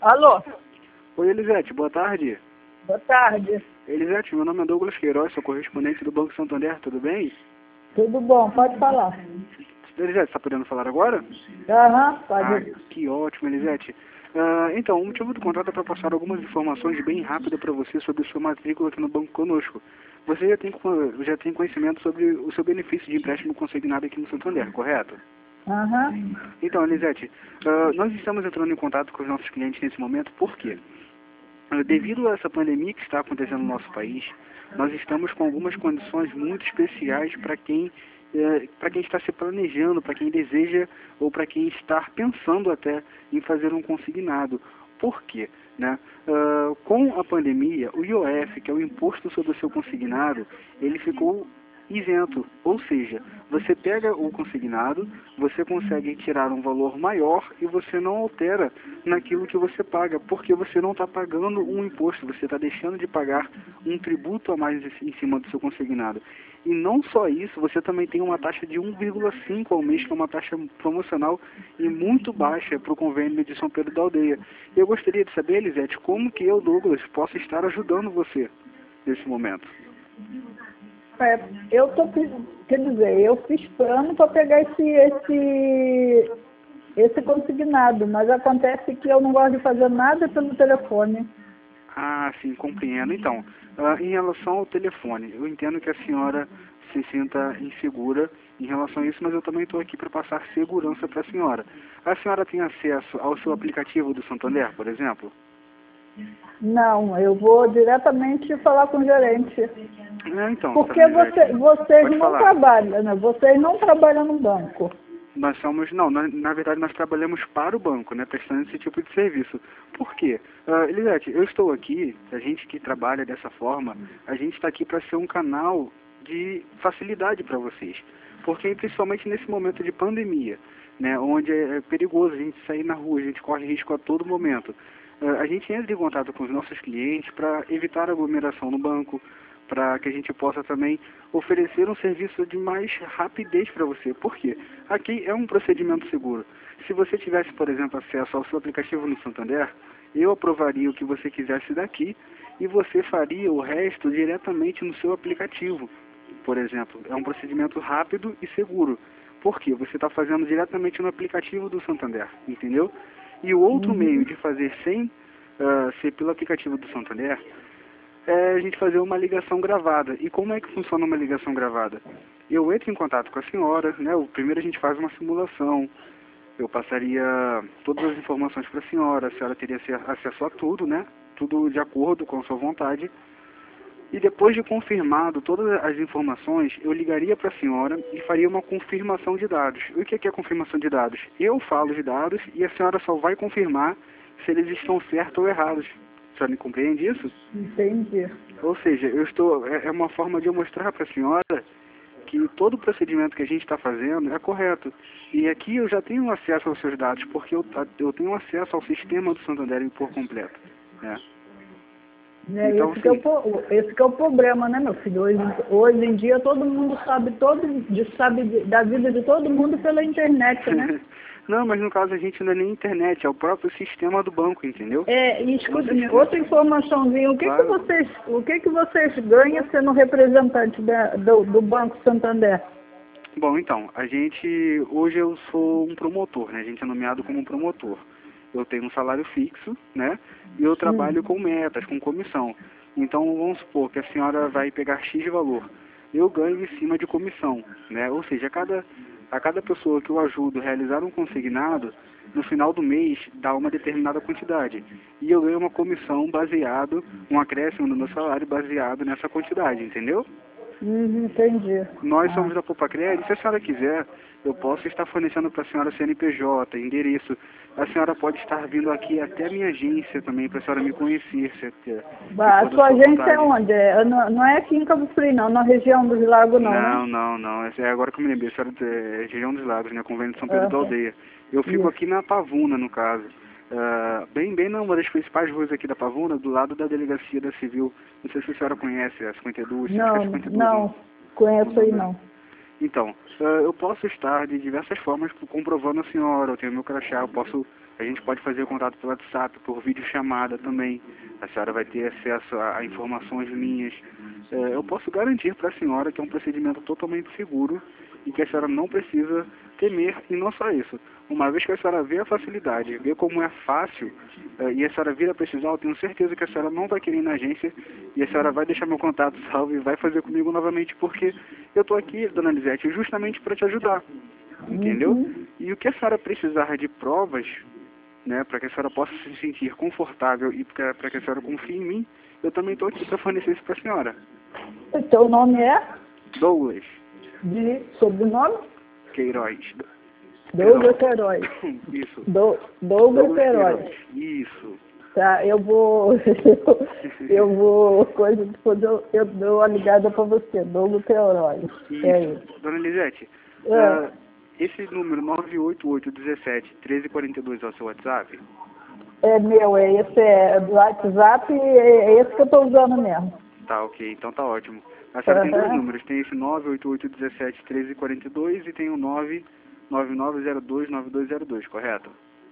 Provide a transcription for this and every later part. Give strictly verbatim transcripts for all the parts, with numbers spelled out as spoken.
Alô? Oi, Elisete, boa tarde. Boa tarde. Elisete, meu nome é Douglas Queiroz, sou correspondente do Banco Santander, tudo bem? Tudo bom, pode falar. Elisete, está podendo falar agora? Aham, pode. Ah, que ótimo, Elisete. Ah, então, o motivo do contrato é para passar algumas informações bem rápidas para você sobre sua matrícula aqui no banco conosco. Você já tem, co- já tem conhecimento sobre o seu benefício de empréstimo consignado aqui no Santander, correto? Aham. Então, Elisete, ah, nós estamos entrando em contato com os nossos clientes nesse momento, por quê? Ah, Devido a essa pandemia que está acontecendo no nosso país, nós estamos com algumas condições muito especiais para quem, eh, para quem está se planejando, para quem deseja ou para quem está pensando até em fazer um consignado. Por quê? Né? Ah, com a pandemia, o I O F, que é o Imposto sobre o seu consignado, ele ficou isento, ou seja, você pega o consignado, você consegue tirar um valor maior e você não altera naquilo que você paga, porque você não está pagando um imposto, você está deixando de pagar um tributo a mais em cima do seu consignado. E não só isso, você também tem uma taxa de um vírgula cinco ao mês, que é uma taxa promocional e muito baixa para o convênio de São Pedro da Aldeia. Eu gostaria de saber, Elisete, como que eu, Douglas, posso estar ajudando você nesse momento. É, eu tô, quer dizer, eu fiz plano para pegar esse, esse, esse consignado, mas acontece que eu não gosto de fazer nada pelo telefone. Ah, sim, compreendo. Então, ah, em relação ao telefone, eu entendo que a senhora se sinta insegura em relação a isso, mas eu também estou aqui para passar segurança para a senhora. A senhora tem acesso ao seu aplicativo do Santander, por exemplo? Não, eu vou diretamente falar com o gerente. É, então, Porque tá vendo, você, Elisete? vocês Pode não falar. trabalham, né? Vocês não trabalham no banco. Nós somos, não, na, na verdade nós trabalhamos para o banco, né, prestando esse tipo de serviço. Por quê? Uh, Elisete, eu estou aqui, a gente que trabalha dessa forma, a gente está aqui para ser um canal de facilidade para vocês. Porque principalmente nesse momento de pandemia, né, onde é perigoso a gente sair na rua, a gente corre risco a todo momento. Uh, a gente entra em contato com os nossos clientes para evitar aglomeração no banco, para que a gente possa também oferecer um serviço de mais rapidez para você. Por quê? Aqui é um procedimento seguro. Se você tivesse, por exemplo, acesso ao seu aplicativo no Santander, eu aprovaria o que você quisesse daqui e você faria o resto diretamente no seu aplicativo. Por exemplo, é um procedimento rápido e seguro. Por quê? Você está fazendo diretamente no aplicativo do Santander, entendeu? E o outro Uhum. meio de fazer sem uh, ser pelo aplicativo do Santander é a gente fazer uma ligação gravada. E como é que funciona uma ligação gravada? Eu entro em contato com a senhora, né? O primeiro a gente faz uma simulação. Eu passaria todas as informações para a senhora, a senhora teria acesso a tudo, né? Tudo de acordo com a sua vontade. E depois de confirmado todas as informações, eu ligaria para a senhora e faria uma confirmação de dados. E o que é confirmação de dados? Eu falo os dados e a senhora só vai confirmar se eles estão certos ou errados. A senhora me compreende isso? Entendi. Ou seja, eu estou, é é uma forma de eu mostrar para a senhora que todo o procedimento que a gente está fazendo é correto. E aqui eu já tenho acesso aos seus dados, porque eu, eu tenho acesso ao sistema do Santander por completo. Né? É, Então, esse, que é o, sim. po- esse que é o problema, né, meu filho? Hoje, hoje em dia todo mundo sabe, todo, de, sabe de- da vida de todo mundo pela internet, né? Não, mas no caso a gente não é nem internet, é o próprio sistema do banco, entendeu? É, e escuta, Um sistema. outra informaçãozinha, o que, que Claro. vocês, o que, que vocês ganham sendo representante da- do, do Banco Santander? Bom, então, a gente, hoje eu sou um promotor, né? A gente é nomeado como um promotor. Eu tenho um salário fixo, né? E eu trabalho Hum. com metas, com comissão. Então, vamos supor que a senhora vai pegar X valor. Eu ganho em cima de comissão, né? Ou seja, a cada, a cada pessoa que eu ajudo a realizar um consignado, no final do mês, dá uma determinada quantidade. E eu ganho uma comissão baseado, um acréscimo no meu salário baseado nessa quantidade, entendeu? Uhum, entendi. Nós Ah. somos da Popacred, se a senhora quiser, eu posso estar fornecendo para a senhora C N P J, endereço. A senhora pode estar vindo aqui até a minha agência também, para a senhora me conhecer, se, se Bah, for a da sua sua agência é vontade. onde? É, não, não é aqui em Cabo Frio, não, na região dos lagos, não, Não, né? não, não. Essa é agora que eu me lembrei, a senhora é região dos Lagos, né? Convênio de São Pedro da Aham. Aldeia. Eu fico Isso. aqui na Pavuna, no caso. Ah, bem, bem numa das principais ruas aqui da Pavuna, do lado da delegacia da Civil. Não sei se a senhora conhece, a cinquenta e dois, acho que é Não, cinquenta e dois. não, conheço aí número. não. Então, uh, eu posso estar de diversas formas comprovando a senhora, eu tenho meu crachá, eu posso A gente pode fazer contato pelo WhatsApp, por videochamada também. A senhora vai ter acesso a, a informações minhas. É, eu posso garantir para a senhora que é um procedimento totalmente seguro e que a senhora não precisa temer, e não só isso. Uma vez que a senhora vê a facilidade, vê como é fácil, é, e a senhora vir a precisar, eu tenho certeza que a senhora não vai querer ir na agência e a senhora vai deixar meu contato salvo e vai fazer comigo novamente, porque eu estou aqui, dona Lisete, justamente para te ajudar, entendeu? Uhum. E o que a senhora precisar de provas, né, para que a senhora possa se sentir confortável e para que a senhora confie em mim, eu também estou aqui para fornecer isso para a senhora. O teu nome é? Douglas De sobrenome? Queiroz. Douglas Queiroz. Isso. Do, Douglas Queiroz. Isso. Tá, eu vou. eu vou. Coisa, depois eu, eu dou uma ligada para você, Douglas Queiroz. Isso. É isso. Dona Lisete, É. uh, esse número nove oito oito um sete um três quatro dois é o seu WhatsApp? É meu, é esse é do WhatsApp, é, é esse que eu estou usando mesmo. Tá, ok, então tá ótimo. A senhora Uhum. tem dois números, tem esse nove oito oito um sete um três quatro dois e tem o nove nove nove zero dois nove dois zero dois, correto?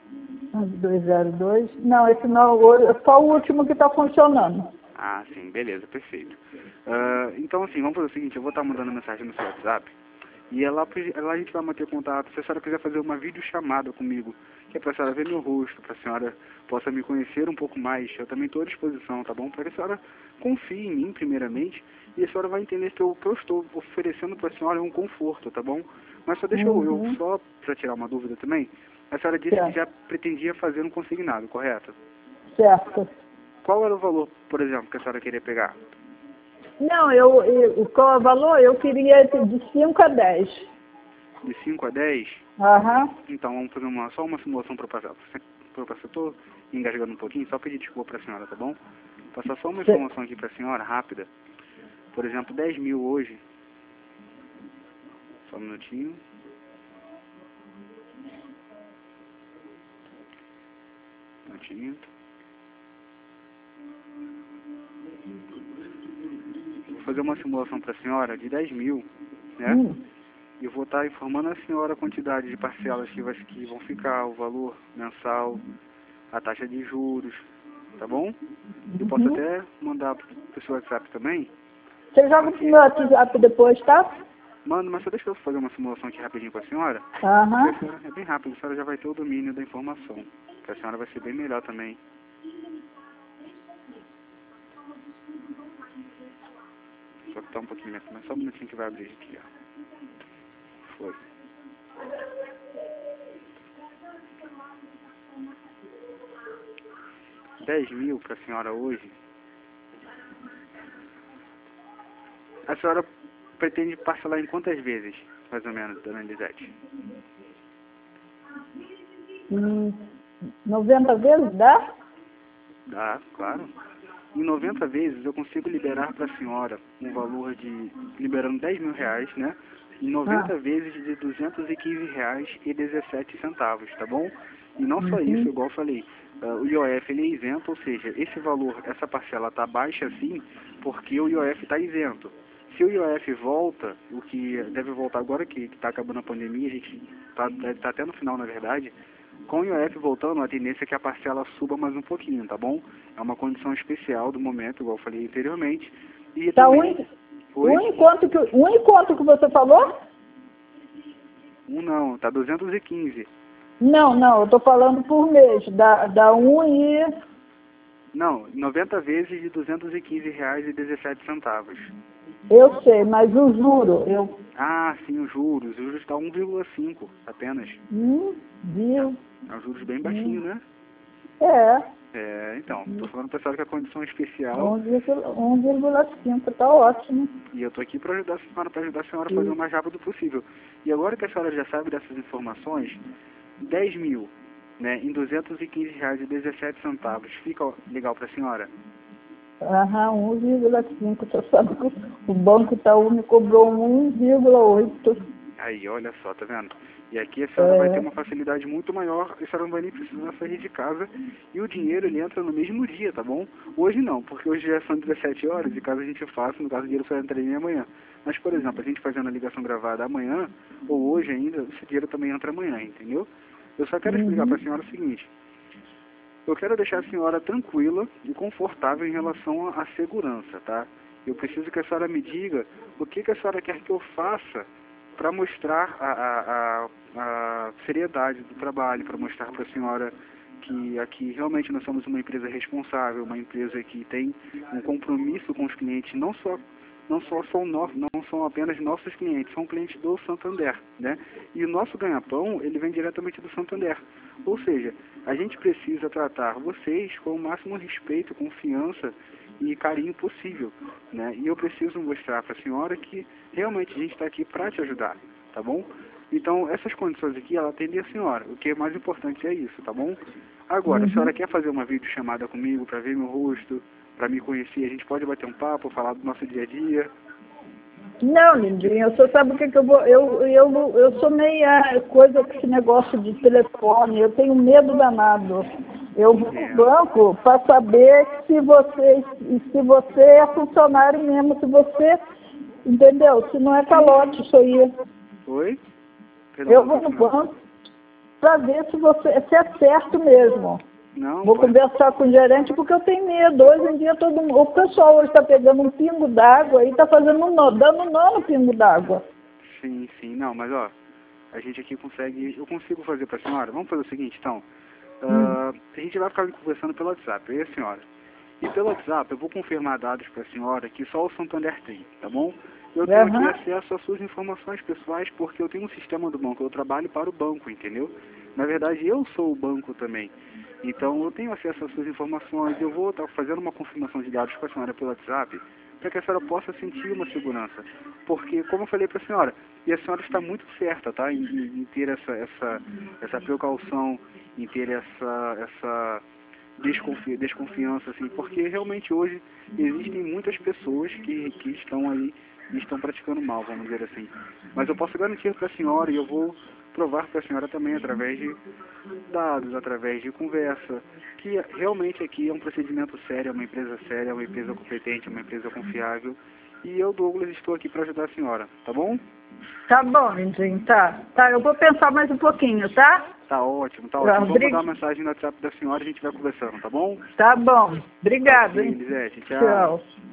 dois zero dois. Não, esse não, o- só o último que está funcionando. Ah, sim, beleza, perfeito. Uh, então, assim, vamos fazer o seguinte, eu vou estar mandando mensagem no seu WhatsApp e é lá, pra- é lá a gente vai manter contato. Se a senhora quiser fazer uma videochamada comigo, que é para a senhora ver meu rosto, para a senhora possa me conhecer um pouco mais, eu também estou à disposição, tá bom? Para que a senhora confie em mim, primeiramente, e a senhora vai entender que o que eu estou oferecendo para a senhora é um conforto, tá bom? Mas só deixa eu, eu Uhum. só para tirar uma dúvida também, a senhora disse Certo. que já pretendia fazer um consignado, correto? Certo. Qual era o valor, por exemplo, que a senhora queria pegar? Não, eu, eu, qual é o valor? Eu queria de cinco a dez. De cinco a dez? Aham. Então, vamos fazer uma, só uma simulação para o setor, engasgando um pouquinho, só pedir desculpa para a senhora, tá bom? Passar só uma Sim. informação aqui para a senhora, rápida. Por exemplo, dez mil hoje. Só um minutinho. Um minutinho. Vou fazer uma simulação para a senhora de dez mil, né? Hum. E eu vou estar informando a senhora a quantidade de parcelas que, vai, que vão ficar, o valor mensal, a taxa de juros, tá bom? Eu posso Uhum. até mandar para o seu WhatsApp também. Você joga pro meu WhatsApp depois, tá? Mano, mas só deixa eu fazer uma simulação aqui rapidinho com a senhora. Aham. A senhora é bem rápido, a senhora já vai ter o domínio da informação. Que a senhora vai ser bem melhor também. Só que tá um pouquinho lento, mas só um minutinho que vai abrir aqui, ó. Foi. dez mil para a senhora hoje. A senhora pretende parcelar em quantas vezes, mais ou menos, dona Elisete? Hum, noventa vezes dá? Dá, claro. Em noventa vezes eu consigo liberar para a senhora um valor de, liberando dez mil reais, né? Em noventa Ah. vezes de duzentos e quinze reais e dezessete centavos, tá bom? E não só Uhum. isso, igual eu falei, uh, o I O F ele é isento, ou seja, esse valor, essa parcela está baixa sim, porque o I O F está isento. Se o I O F volta, o que deve voltar agora que está acabando a pandemia, a gente tá, deve estar até no final na verdade, com o I O F voltando, a tendência é que a parcela suba mais um pouquinho, tá bom? É uma condição especial do momento, igual eu falei anteriormente. E Tá também... um, Oi? um encontro que um encontro que você falou? Um não, tá duzentos e quinze. Não, não, eu tô falando por mês. Dá, dá um e. Não, noventa vezes de duzentos e quinze reais e dezessete centavos. Eu sei, mas o juro, eu. Ah, sim, os juros. Os juros está um vírgula cinco apenas. Hum, viu? É um juros bem baixinho, Hum. né? É, É, então, tô falando pro pessoal que a condição é especial um vírgula cinco, tá ótimo. e eu tô aqui para ajudar a senhora, para ajudar a senhora a fazer o mais rápido possível. E agora que a senhora já sabe dessas informações, dez mil, né, em duzentos e quinze reais e dezessete centavos, fica legal para a senhora? Aham, um vírgula cinco. Você sabe que o Banco Itaú me cobrou um vírgula oito. Aí, olha só, tá vendo? E aqui a senhora vai ter É. uma facilidade muito maior, a senhora não vai nem precisar sair de casa e o dinheiro ele entra no mesmo dia, tá bom? Hoje não, porque hoje já são dezessete horas e caso a gente faça, no caso o dinheiro só entraria amanhã. Mas, por exemplo, a gente fazendo a ligação gravada amanhã, ou hoje ainda, esse dinheiro também entra amanhã, entendeu? Eu só quero explicar Uhum. para a senhora o seguinte, eu quero deixar a senhora tranquila e confortável em relação à segurança, tá? Eu preciso que a senhora me diga o que, que a senhora quer que eu faça para mostrar a, a, a, a seriedade do trabalho, para mostrar para a senhora que aqui realmente nós somos uma empresa responsável, uma empresa que tem um compromisso com os clientes, não só não só são nós, não são apenas nossos clientes, são clientes do Santander, né? E o nosso ganha-pão, ele vem diretamente do Santander. Ou seja, a gente precisa tratar vocês com o máximo respeito, confiança e carinho possível, né? E eu preciso mostrar para a senhora que realmente a gente está aqui para te ajudar, tá bom? Então, essas condições aqui, ela atende a senhora. O que é mais importante é isso, tá bom? Agora, Uhum. a senhora quer fazer uma videochamada comigo para ver meu rosto, para me conhecer? A gente pode bater um papo, falar do nosso dia a dia? Não, lindinha, você sabe o que, que eu vou... Eu, eu, eu sou meia coisa com esse negócio de telefone, eu tenho medo danado. Eu vou É. no banco para saber se você, se você é funcionário mesmo, se você... Entendeu? Se não é calote isso aí. Oi? Perdão, Eu não vou no tô banco para ver se, você, se é certo mesmo. Não, Vou pode... conversar com o gerente porque eu tenho medo. Hoje em dia todo mundo, o pessoal hoje está pegando um pingo d'água e está fazendo um nó, dando nó no pingo d'água. Sim, sim. Não, mas ó, a gente aqui consegue... Eu consigo fazer para a senhora? Vamos fazer o seguinte, então. Hum. Uh, a gente vai ficar conversando pelo WhatsApp, eu e a senhora. E pelo WhatsApp eu vou confirmar dados para a senhora que só o Santander tem, tá bom? Eu tenho Uhum. aqui acesso às suas informações pessoais porque eu tenho um sistema do banco, eu trabalho para o banco, entendeu? Na verdade, eu sou o banco também. Então, eu tenho acesso às suas informações, eu vou estar fazendo uma confirmação de dados com a senhora pelo WhatsApp para que a senhora possa sentir uma segurança. Porque, como eu falei para a senhora, e a senhora está muito certa, tá? Em, em ter essa, essa, essa precaução, em ter essa... essa Desconfi desconfiança, assim, porque realmente hoje existem muitas pessoas que, que estão aí e estão praticando mal, vamos dizer assim. Mas eu posso garantir para a senhora, e eu vou provar para a senhora também, através de dados, através de conversa, que realmente aqui é um procedimento sério, é uma empresa séria, é uma empresa competente, é uma empresa confiável. E eu, Douglas, estou aqui para ajudar a senhora, tá bom? Tá bom, lindinho, tá. Tá, eu vou pensar mais um pouquinho, tá? Tá ótimo, tá ótimo. Vou Obrig... mandar uma mensagem no WhatsApp da senhora e a gente vai conversando, tá bom? Tá bom. Obrigado, Ok, hein? Elisete, tchau. Tchau.